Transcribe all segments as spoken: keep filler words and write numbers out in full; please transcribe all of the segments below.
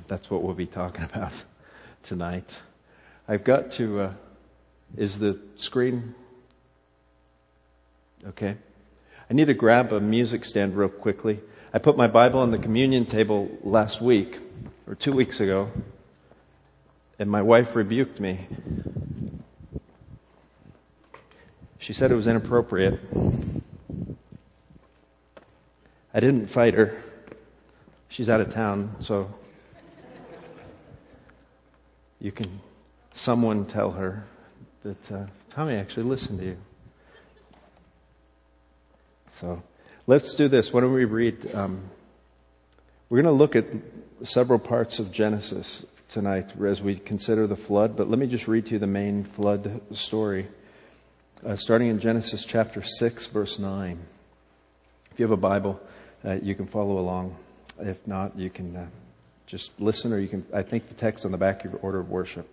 that's what we'll be talking about tonight. I've got to, uh, is the screen okay? I need to grab a music stand real quickly. I put my Bible on the communion table last week, or two weeks ago, and my wife rebuked me. She said it was inappropriate. I didn't fight her. She's out of town, so you can, someone tell her that uh, Tommy actually listened to you. So let's do this. Why don't we read? Um, we're going to look at several parts of Genesis tonight as we consider the flood, but let me just read to you the main flood story. Uh, starting in Genesis chapter six, verse nine. If you have a Bible, uh, you can follow along. If not, you can uh, just listen, or you can, I think the text on the back of your order of worship.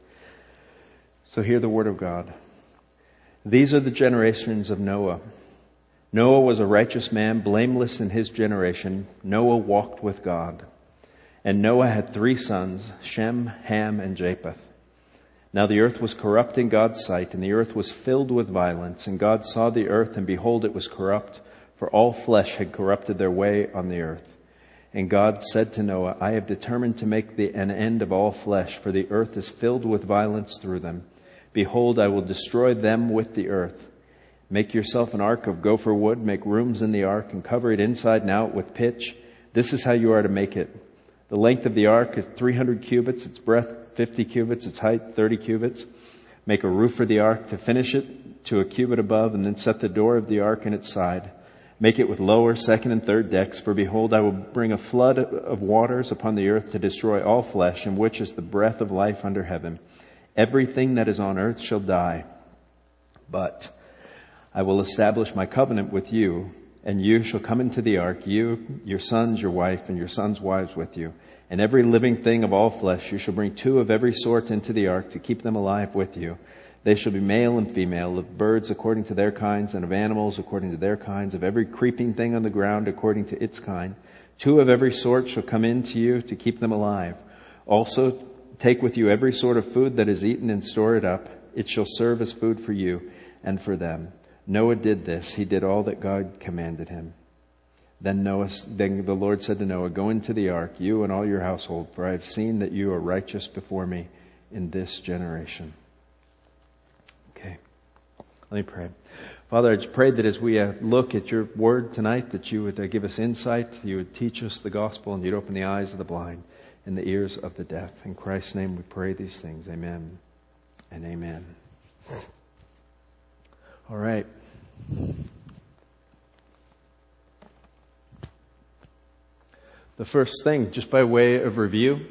So hear the word of God. These are the generations of Noah. Noah was a righteous man, blameless in his generation. Noah walked with God. And Noah had three sons, Shem, Ham, and Japheth. Now the earth was corrupt in God's sight, and the earth was filled with violence. And God saw the earth, and behold, it was corrupt, for all flesh had corrupted their way on the earth. And God said to Noah, I have determined to make the, an end of all flesh, for the earth is filled with violence through them. Behold, I will destroy them with the earth. Make yourself an ark of gopher wood, make rooms in the ark, and cover it inside and out with pitch. This is how you are to make it. The length of the ark is three hundred cubits, its breadth fifty cubits, its height thirty cubits. Make a roof for the ark to finish it to a cubit above, and then set the door of the ark in its side. Make it with lower, second, and third decks, for behold, I will bring a flood of waters upon the earth to destroy all flesh, in which is the breath of life under heaven. Everything that is on earth shall die. But I will establish my covenant with you, and you shall come into the ark, you, your sons, your wife, and your sons' wives with you. And every living thing of all flesh, you shall bring two of every sort into the ark to keep them alive with you. They shall be male and female, of birds according to their kinds, and of animals according to their kinds, of every creeping thing on the ground according to its kind. Two of every sort shall come into you to keep them alive. Also take with you every sort of food that is eaten and store it up. It shall serve as food for you and for them. Noah did this. He did all that God commanded him. Then Noah, then the Lord said to Noah, go into the ark, you and all your household, for I have seen that you are righteous before me in this generation. Okay, let me pray. Father, I just pray that as we uh, look at your word tonight, that you would uh, give us insight, you would teach us the gospel, and you'd open the eyes of the blind and the ears of the deaf. In Christ's name we pray these things. Amen and amen. All right. The first thing, just by way of review,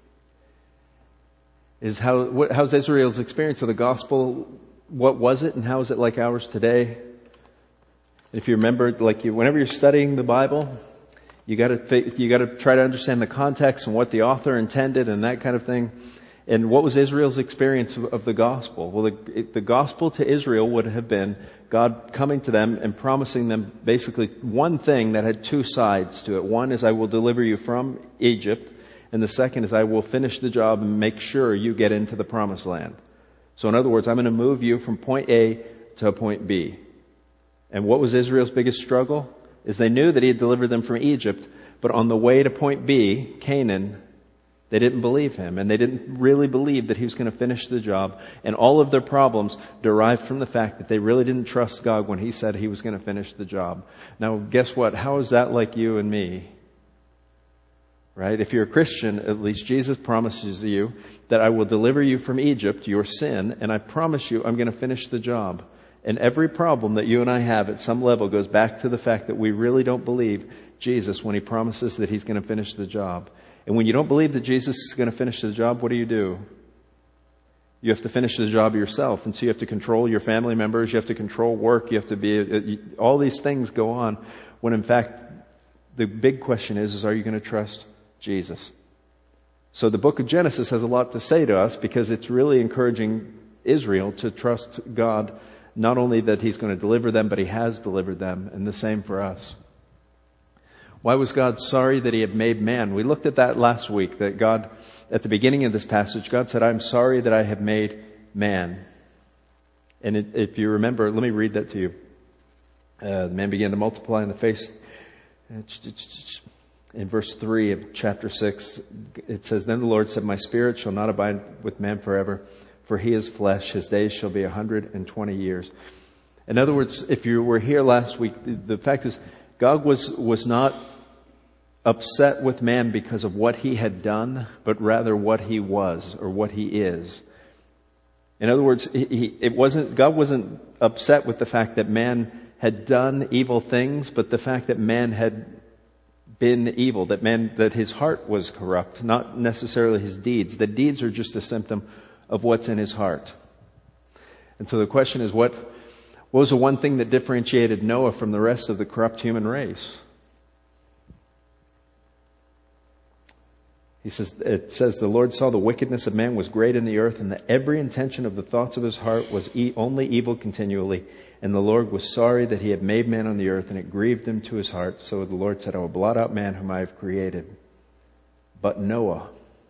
is how what, how's Israel's experience of the gospel? What was it, and how is it like ours today? If you remember, like you, whenever you're studying the Bible, you got to you got to try to understand the context and what the author intended and that kind of thing. And what was Israel's experience of, of the gospel? Well, the, the gospel to Israel would have been God coming to them and promising them basically one thing that had two sides to it. One is I will deliver you from Egypt, and the second is I will finish the job and make sure you get into the promised land. So in other words, I'm going to move you from point A to point B. And what was Israel's biggest struggle? Is they knew that he had delivered them from Egypt, but on the way to point B, Canaan, they didn't believe him, and they didn't really believe that he was going to finish the job. And all of their problems derived from the fact that they really didn't trust God when he said he was going to finish the job. Now, guess what? How is that like you and me? Right? If you're a Christian, at least Jesus promises you that I will deliver you from Egypt, your sin, and I promise you I'm going to finish the job. And every problem that you and I have at some level goes back to the fact that we really don't believe Jesus when he promises that he's going to finish the job. And when you don't believe that Jesus is going to finish the job, what do you do? You have to finish the job yourself. And so you have to control your family members. You have to control work. You have to be, all these things go on. When in fact, the big question is, is are you going to trust Jesus? So the book of Genesis has a lot to say to us because it's really encouraging Israel to trust God. Not only that he's going to deliver them, but he has delivered them. And the same for us. Why was God sorry that he had made man? We looked at that last week, that God, at the beginning of this passage, God said, I'm sorry that I have made man. And it, if you remember, let me read that to you. Uh, the man began to multiply in the face. In verse three of chapter six, it says, Then the Lord said, My spirit shall not abide with man forever, for he is flesh. His days shall be a hundred and twenty years. In other words, if you were here last week, the, the fact is, God was, was not upset with man because of what he had done, but rather what he was or what he is. In other words, he, he, it wasn't, God wasn't upset with the fact that man had done evil things, but the fact that man had been evil, that man, that his heart was corrupt, not necessarily his deeds. The deeds are just a symptom of what's in his heart. And so the question is, what, what was the one thing that differentiated Noah from the rest of the corrupt human race? He says, it says, the Lord saw the wickedness of man was great in the earth, and that every intention of the thoughts of his heart was e- only evil continually. And the Lord was sorry that he had made man on the earth, and it grieved him to his heart. So the Lord said, I will blot out man whom I have created. But Noah.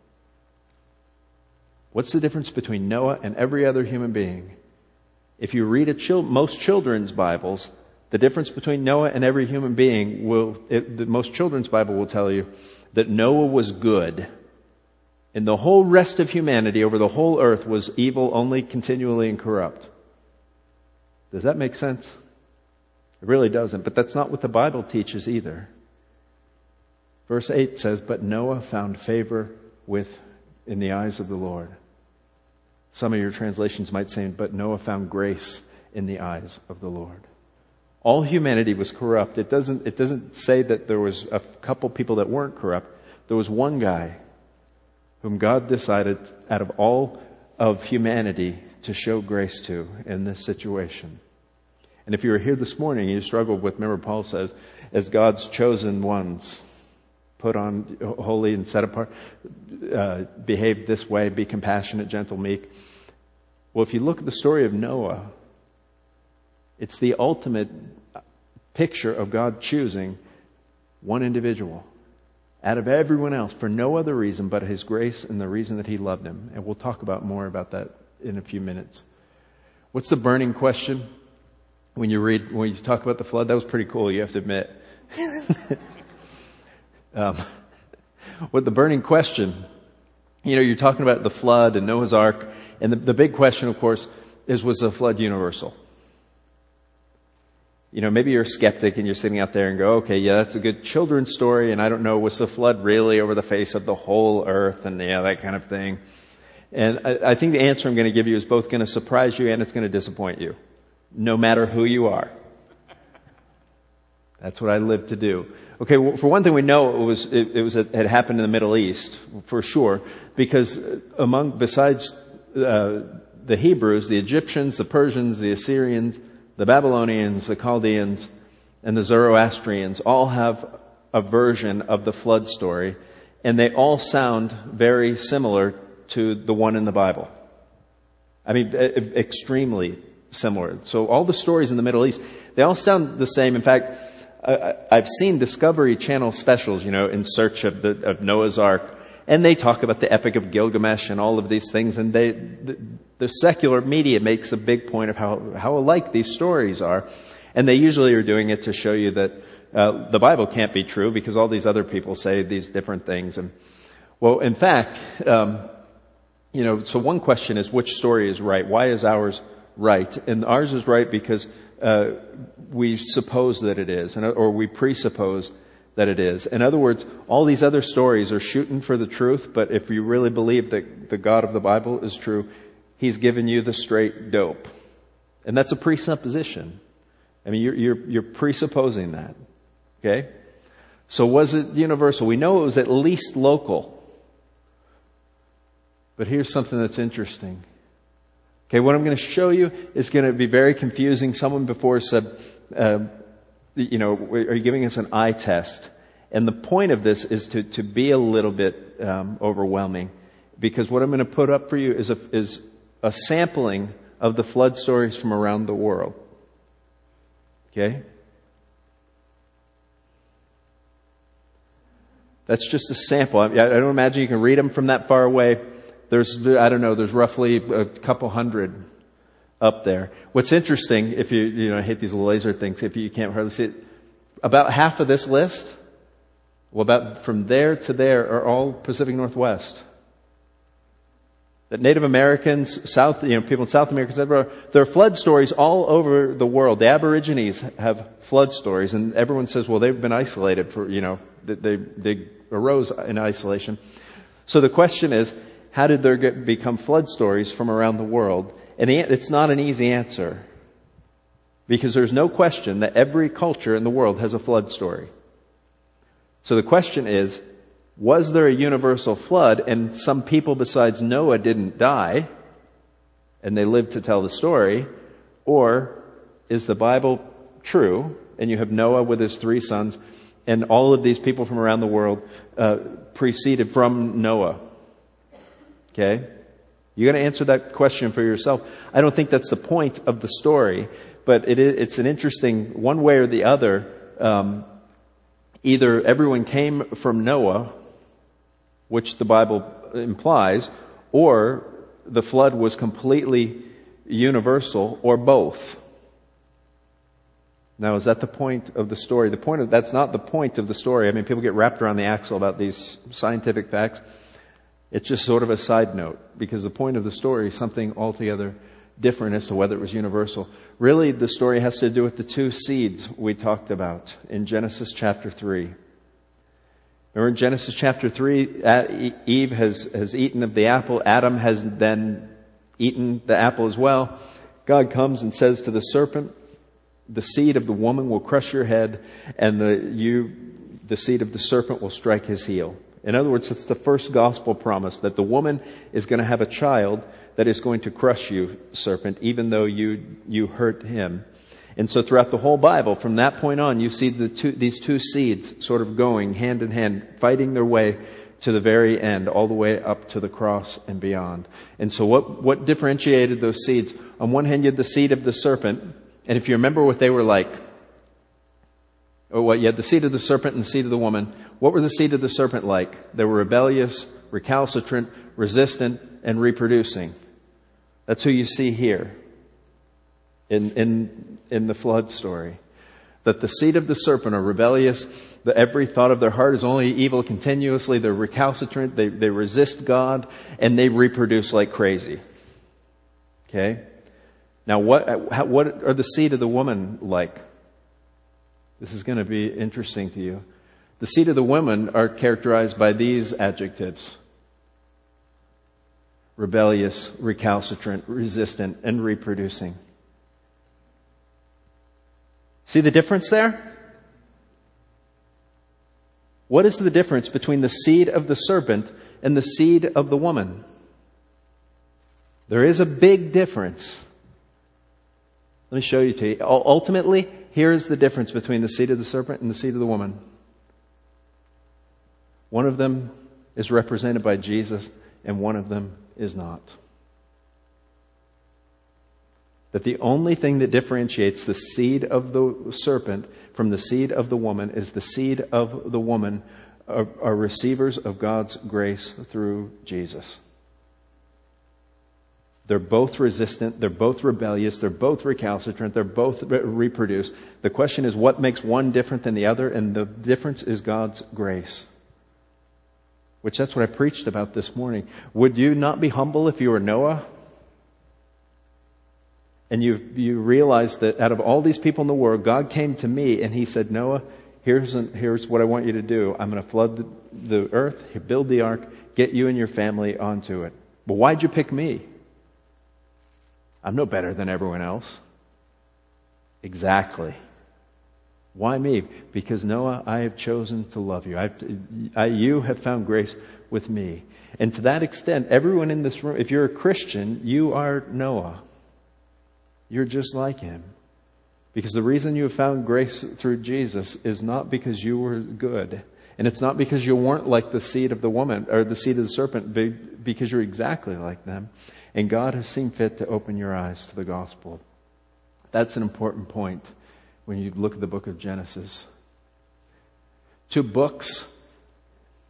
What's the difference between Noah and every other human being? If you read a chil- most children's Bibles, the difference between Noah and every human being will, it, the most children's Bible will tell you that Noah was good. And the whole rest of humanity over the whole earth was evil, only continually and corrupt. Does that make sense? It really doesn't, but that's not what the Bible teaches either. Verse eight says, But Noah found favor with, in the eyes of the Lord. Some of your translations might say, But Noah found grace in the eyes of the Lord. All humanity was corrupt. It doesn't, it doesn't say that there was a couple people that weren't corrupt. There was one guy whom God decided out of all of humanity to show grace to in this situation. And if you were here this morning and you struggled with, remember Paul says, as God's chosen ones, put on holy and set apart, uh, behave this way, be compassionate, gentle, meek. Well, if you look at the story of Noah, it's the ultimate picture of God choosing one individual out of everyone else for no other reason but his grace and the reason that he loved him. And we'll talk about more about that in a few minutes. What's the burning question? When you read, when you talk about the flood, that was pretty cool, you have to admit. um, what the burning question, you know, you're talking about the flood and Noah's Ark, and the, the big question, of course, is, was the flood universal? You know, maybe you're a skeptic and you're sitting out there and go, okay, yeah, that's a good children's story, and I don't know, was the flood really over the face of the whole earth, and yeah, that kind of thing. And I, I think the answer I'm going to give you is both going to surprise you and it's going to disappoint you, no matter who you are. That's what I live to do. Okay, well, for one thing, we know it was it, it was it had happened in the Middle East for sure, because among besides uh, the Hebrews, the Egyptians, the Persians, the Assyrians, the Babylonians, the Chaldeans, and the Zoroastrians all have a version of the flood story, and they all sound very similar to the one in the Bible. I mean, extremely similar. So all the stories in the Middle East, they all sound the same. In fact, I've seen Discovery Channel specials, you know, in search of the of Noah's Ark, and they talk about the Epic of Gilgamesh and all of these things, and they the, the secular media makes a big point of how how alike these stories are, and they usually are doing it to show you that uh, the Bible can't be true because all these other people say these different things. And well, in fact, um, you know, so one question is, which story is right? Why is ours right? And ours is right because uh, we suppose that it is, or we presuppose that it is. In other words, all these other stories are shooting for the truth, but if you really believe that the God of the Bible is true, He's given you the straight dope. And that's a presupposition. I mean, you're, you're, you're presupposing that. Okay? So was it universal? We know it was at least local. But here's something that's interesting. Okay, what I'm going to show you is going to be very confusing. Someone before said, uh, you know, are you giving us an eye test? And the point of this is to, to be a little bit um, overwhelming, because what I'm going to put up for you is a, is a sampling of the flood stories from around the world. Okay? That's just a sample. I, I don't imagine you can read them from that far away. There's, I don't know, there's roughly a couple hundred up there. What's interesting, if you, you know, I hate these laser things, if you can't hardly see it, about half of this list, well, about from there to there are all Pacific Northwest. That Native Americans, South, you know, people in South America, there are flood stories all over the world. The Aborigines have flood stories, and everyone says, well, they've been isolated for, you know, they, they arose in isolation. So the question is, how did there get, become flood stories from around the world? And the, it's not an easy answer. Because there's no question that every culture in the world has a flood story. So the question is, was there a universal flood and some people besides Noah didn't die and they lived to tell the story? Or is the Bible true and you have Noah with his three sons and all of these people from around the world uh, preceded from Noah? Okay? You got to answer that question for yourself. I don't think that's the point of the story, but it is, it's an interesting, one way or the other, um, either everyone came from Noah, which the Bible implies, or the flood was completely universal, or both. Now, is that the point of the story? The point of, that's not the point of the story. I mean, people get wrapped around the axle about these scientific facts. It's just sort of a side note, because the point of the story is something altogether different as to whether it was universal. Really, the story has to do with the two seeds we talked about in Genesis chapter three. Remember in Genesis chapter three, Eve has, has eaten of the apple. Adam has then eaten the apple as well. God comes and says to the serpent, the seed of the woman will crush your head, and the, you, the seed of the serpent will strike his heel. In other words, it's the first gospel promise that the woman is going to have a child that is going to crush you, serpent, even though you, you hurt him. And so throughout the whole Bible, from that point on, you see the two, these two seeds sort of going hand in hand, fighting their way to the very end, all the way up to the cross and beyond. And so what, what differentiated those seeds? On one hand, you had the seed of the serpent, and if you remember what they were like, or what, you had the seed of the serpent and the seed of the woman. What were the seed of the serpent like? They were rebellious, recalcitrant, resistant, and reproducing. That's who you see here in, in, in the flood story. That the seed of the serpent are rebellious. That every thought of their heart is only evil continuously. They're recalcitrant. They, they resist God, and they reproduce like crazy. Okay? Now, what, how, what are the seed of the woman like? This is going to be interesting to you. The seed of the woman are characterized by these adjectives: rebellious, recalcitrant, resistant, and reproducing. See the difference there? What is the difference between the seed of the serpent and the seed of the woman? There is a big difference. Let me show you to you. Ultimately, here is the difference between the seed of the serpent and the seed of the woman. One of them is represented by Jesus, and one of them is not. That the only thing that differentiates the seed of the serpent from the seed of the woman is the seed of the woman are, are receivers of God's grace through Jesus. They're both resistant, they're both rebellious, they're both recalcitrant, they're both re- reproduce. The question is, what makes one different than the other? And the difference is God's grace. Which that's what I preached about this morning. Would you not be humble if you were Noah? And you you realize that out of all these people in the world, God came to me and He said, Noah, here's an, here's what I want you to do. I'm going to flood the, the earth, build the ark, get you and your family onto it. But why'd you pick me? I'm no better than everyone else. Exactly. Why me? Because Noah, I have chosen to love you. I've, I, you have found grace with me. And to that extent, everyone in this room, if you're a Christian, you are Noah. You're just like him. Because the reason you have found grace through Jesus is not because you were good. And it's not because you weren't like the seed of the woman or the seed of the serpent, because you're exactly like them. And God has seen fit to open your eyes to the gospel. That's an important point when you look at the book of Genesis. Two books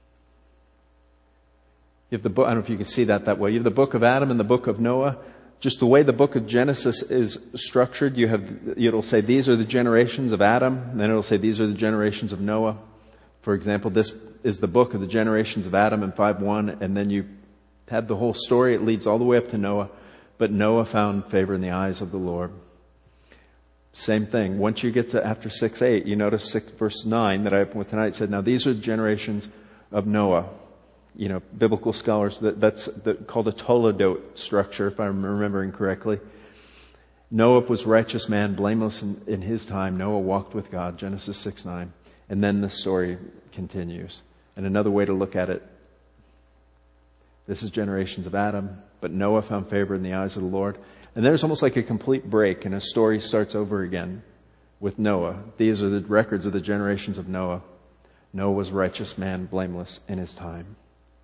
You have the book, I don't know if you can see that that way. You have the book of Adam and the book of Noah. Just the way the book of Genesis is structured, you have, it'll say these are the generations of Adam, and then it'll say these are the generations of Noah. For example, this is the book of the generations of Adam in five one, and then you have the whole story. It leads all the way up to Noah. But Noah found favor in the eyes of the Lord. Same thing. Once you get to after six eight, you notice six, verse nine that I opened with tonight said, now these are the generations of Noah. You know, biblical scholars, that, that's the, called a Toledot structure, if I'm remembering correctly. Noah was righteous man, blameless in, in his time. Noah walked with God, Genesis six nine. And then the story continues. And another way to look at it, this is generations of Adam, but Noah found favor in the eyes of the Lord. And there's almost like a complete break, and a story starts over again with Noah. These are the records of the generations of Noah. Noah was a righteous man, blameless in his time.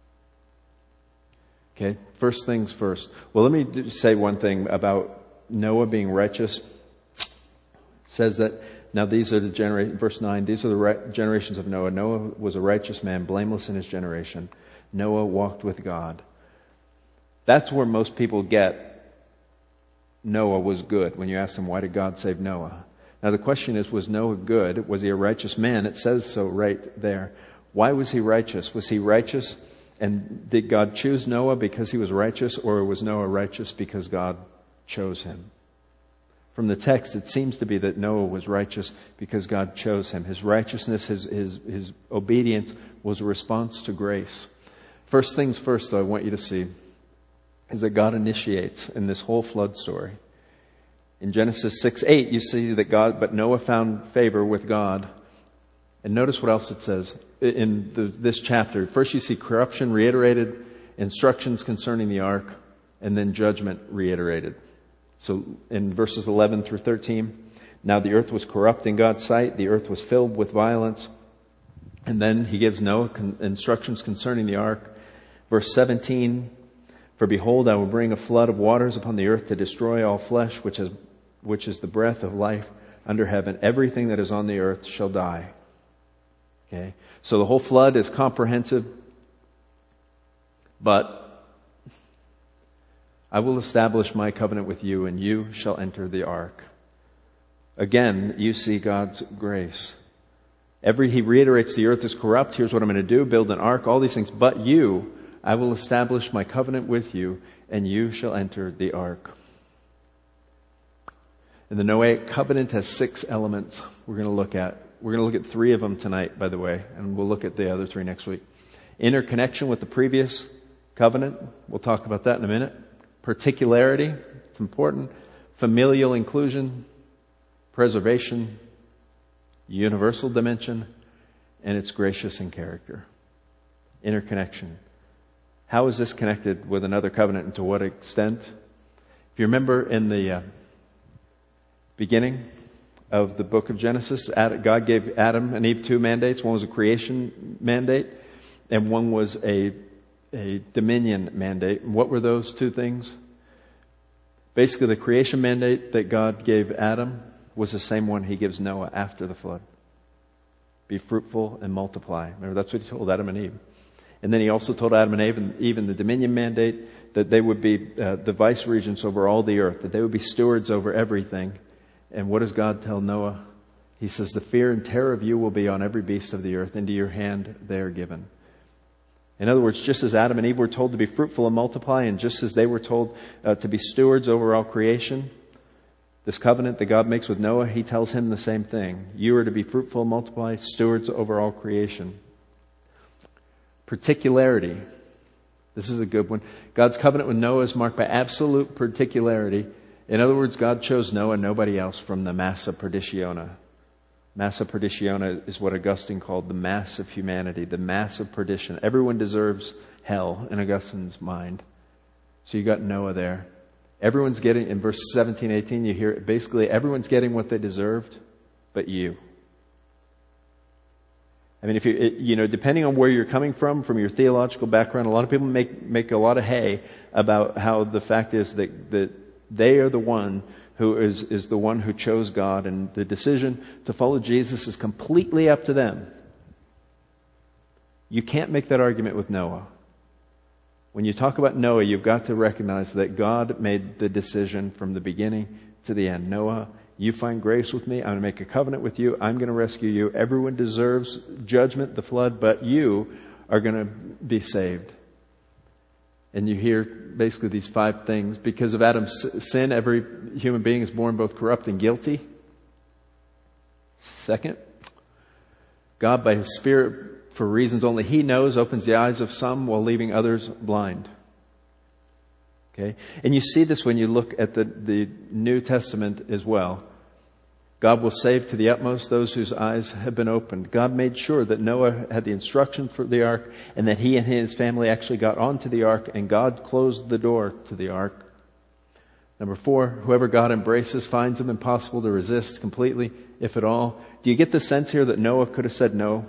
Okay, first things first. Well, let me say one thing about Noah being righteous. It says that, now these are the generations, verse nine, these are the re- generations of Noah. Noah was a righteous man, blameless in his generation. Noah walked with God. That's where most people get Noah was good. When you ask them, why did God save Noah? Now the question is, was Noah good? Was he a righteous man? It says so right there. Why was he righteous? Was he righteous? And did God choose Noah because he was righteous, or was Noah righteous because God chose him? From the text, it seems to be that Noah was righteous because God chose him. His righteousness, his, his, his obedience was a response to grace. First things first, though, I want you to see is that God initiates in this whole flood story. In Genesis six eight, you see that God, but Noah found favor with God. And notice what else it says in the, this chapter. First you see corruption reiterated, instructions concerning the ark, and then judgment reiterated. So in verses eleven through thirteen, now the earth was corrupt in God's sight. The earth was filled with violence. And then he gives Noah con- instructions concerning the ark. Verse seventeen, for behold, I will bring a flood of waters upon the earth to destroy all flesh, which is, which is the breath of life under heaven. Everything that is on the earth shall die. Okay. So the whole flood is comprehensive, but I will establish my covenant with you, and you shall enter the ark. Again, you see God's grace. Every, he reiterates the earth is corrupt. Here's what I'm going to do. Build an ark, all these things. But you, I will establish my covenant with you, and you shall enter the ark. And the Noahic covenant has six elements we're going to look at. We're going to look at three of them tonight, by the way, and we'll look at the other three next week. Interconnection with the previous covenant. We'll talk about that in a minute. Particularity. It's important. Familial inclusion. Preservation. Universal dimension. And it's gracious in character. Interconnection. How is this connected with another covenant, and to what extent? If you remember in the uh, beginning of the book of Genesis, God gave Adam and Eve two mandates. One was a creation mandate, and one was a, a dominion mandate. And what were those two things? Basically, the creation mandate that God gave Adam was the same one he gives Noah after the flood. Be fruitful and multiply. Remember, that's what he told Adam and Eve. And then he also told Adam and Eve, and even the dominion mandate, that they would be uh, the vice regents over all the earth, that they would be stewards over everything. And what does God tell Noah? He says, the fear and terror of you will be on every beast of the earth. Into your hand they are given. In other words, just as Adam and Eve were told to be fruitful and multiply, and just as they were told uh, to be stewards over all creation, this covenant that God makes with Noah, he tells him the same thing. You are to be fruitful and multiply, stewards over all creation. Particularity. This is a good one. God's covenant with Noah is marked by absolute particularity. In other words, God chose Noah and nobody else from the massa perditiona. Massa perditiona is what Augustine called the mass of humanity, the mass of perdition. Everyone deserves hell in Augustine's mind. So you got Noah there. Everyone's getting, in verse seventeen, eighteen, you hear it, basically everyone's getting what they deserved, but you. I mean, if you, it, you know, depending on where you're coming from, from your theological background, a lot of people make, make a lot of hay about how the fact is that, that they are the one who is, is the one who chose God, and the decision to follow Jesus is completely up to them. You can't make that argument with Noah. When you talk about Noah, you've got to recognize that God made the decision from the beginning to the end. Noah, you find grace with me. I'm going to make a covenant with you. I'm going to rescue you. Everyone deserves judgment, the flood, but you are going to be saved. And you hear basically these five things. Because of Adam's sin, every human being is born both corrupt and guilty. Second, God by His Spirit, for reasons only He knows, opens the eyes of some while leaving others blind. Okay? And you see this when you look at the, the New Testament as well. God will save to the utmost those whose eyes have been opened. God made sure that Noah had the instruction for the ark and that he and his family actually got onto the ark, and God closed the door to the ark. Number four, whoever God embraces finds Him impossible to resist completely, if at all. Do you get the sense here that Noah could have said no?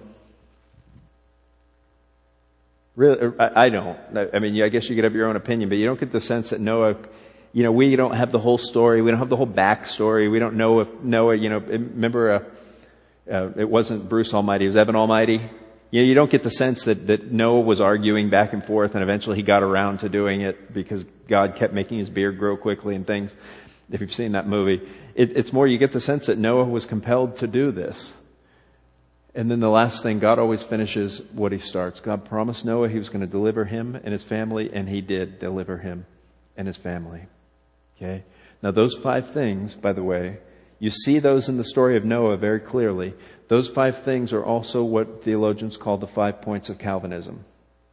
Really, I, I don't. I mean, I guess you could have your own opinion, but you don't get the sense that Noah, you know, we don't have the whole story. We don't have the whole backstory. We don't know if Noah, you know, remember, uh, uh, it wasn't Bruce Almighty, it was Evan Almighty. You know, you don't get the sense that, that Noah was arguing back and forth and eventually he got around to doing it because God kept making his beard grow quickly and things. If you've seen that movie, it, it's more, you get the sense that Noah was compelled to do this. And then the last thing, God always finishes what He starts. God promised Noah He was going to deliver him and his family, and He did deliver him and his family. Okay? Now those five things, by the way, you see those in the story of Noah very clearly. Those five things are also what theologians call the five points of Calvinism.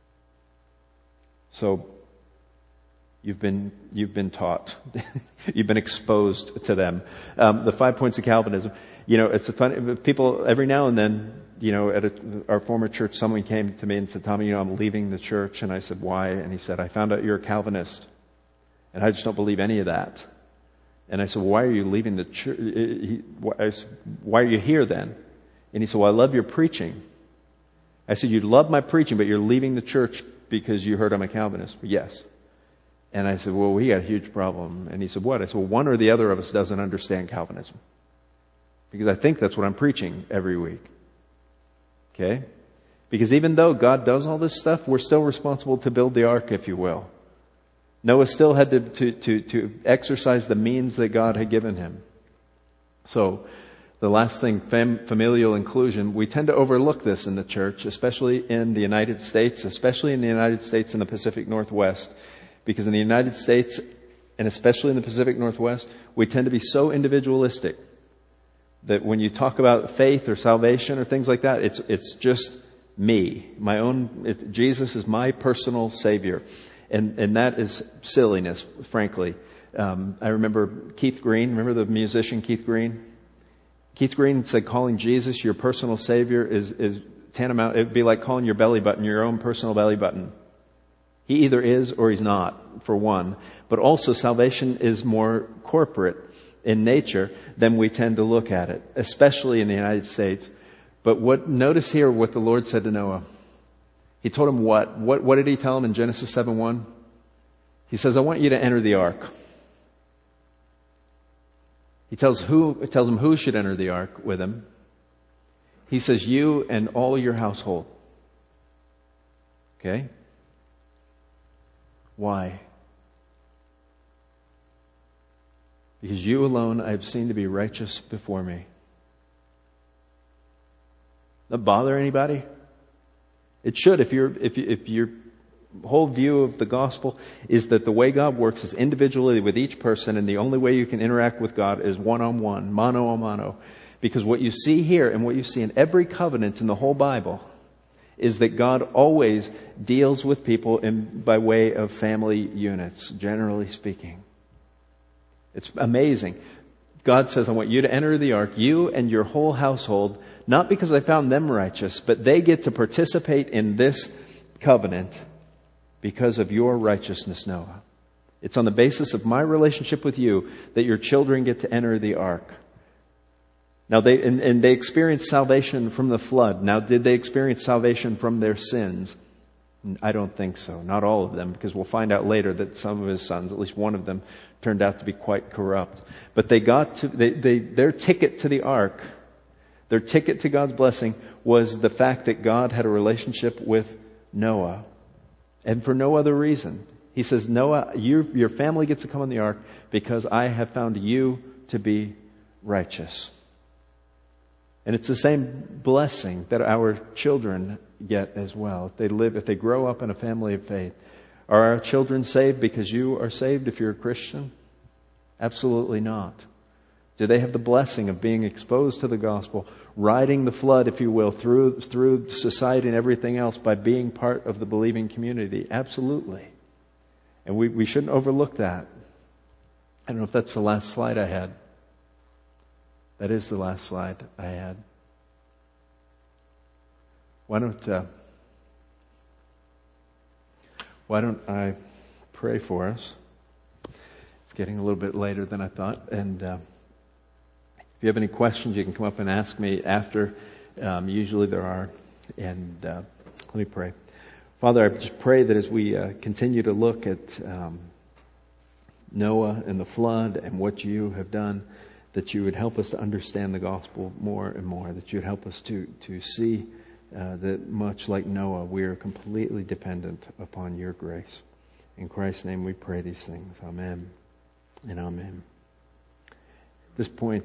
So, you've been, you've been taught. You've been exposed to them. Um, the five points of Calvinism. You know, it's a funny, people, every now and then, you know, at a, our former church, someone came to me and said, Tommy, you know, I'm leaving the church. And I said, why? And he said, I found out you're a Calvinist. And I just don't believe any of that. And I said, well, why are you leaving the church? He, I said, why are you here then? And he said, well, I love your preaching. I said, you love my preaching, but you're leaving the church because you heard I'm a Calvinist. Yes. And I said, well, we got a huge problem. And he said, what? I said, well, one or the other of us doesn't understand Calvinism. Because I think that's what I'm preaching every week. Okay? Because even though God does all this stuff, we're still responsible to build the ark, if you will. Noah still had to, to, to, to exercise the means that God had given him. So, the last thing, fam- familial inclusion, we tend to overlook this in the church, especially in the United States, especially in the United States and the Pacific Northwest. Because in the United States, and especially in the Pacific Northwest, we tend to be so individualistic that when you talk about faith or salvation or things like that, it's it's just me, my own. It, Jesus is my personal Savior, and and that is silliness, frankly. Um, I remember Keith Green. Remember the musician Keith Green? Keith Green said, "Calling Jesus your personal Savior is is tantamount. It'd be like calling your belly button your own personal belly button. He either is or he's not, for one. But also, salvation is more corporate in nature than we tend to look at it, especially in the United States. But what, notice here what the Lord said to Noah. He told him what? What, what did He tell him in Genesis seven one? He says, I want you to enter the ark. He tells who, tells him who should enter the ark with him. He says, you and all your household. Okay? Why? Because you alone I have seen to be righteous before me. Does that bother anybody? It should if you're if you, if your whole view of the gospel is that the way God works is individually with each person, and the only way you can interact with God is one-on-one, mano a mano. Because what you see here and what you see in every covenant in the whole Bible is that God always deals with people in, by way of family units, generally speaking. It's amazing. God says, I want you to enter the ark, you and your whole household, not because I found them righteous, but they get to participate in this covenant because of your righteousness, Noah. It's on the basis of my relationship with you that your children get to enter the ark. Now, they and, and they experienced salvation from the flood. Now, did they experience salvation from their sins? I don't think so. Not all of them, because we'll find out later that some of his sons, at least one of them, turned out to be quite corrupt. But they got to they, they their ticket to the ark, their ticket to God's blessing was the fact that God had a relationship with Noah. And for no other reason. He says, Noah, you, your family gets to come on the ark because I have found you to be righteous. And it's the same blessing that our children get as well. If they live, if they grow up in a family of faith. Are our children saved because you are saved if you're a Christian? Absolutely not. Do they have the blessing of being exposed to the gospel, riding the flood, if you will, through through society and everything else by being part of the believing community? Absolutely. And we, we shouldn't overlook that. I don't know if that's the last slide I had. That is the last slide I had. Why don't uh, why don't I pray for us? It's getting a little bit later than I thought, and uh, if you have any questions, you can come up and ask me after. Um, usually there are, and uh, let me pray. Father, I just pray that as we uh, continue to look at um, Noah and the flood and what you have done, that you would help us to understand the gospel more and more, that you would help us to, to see uh, that much like Noah, we are completely dependent upon your grace. In Christ's name we pray these things. Amen and amen. At this point,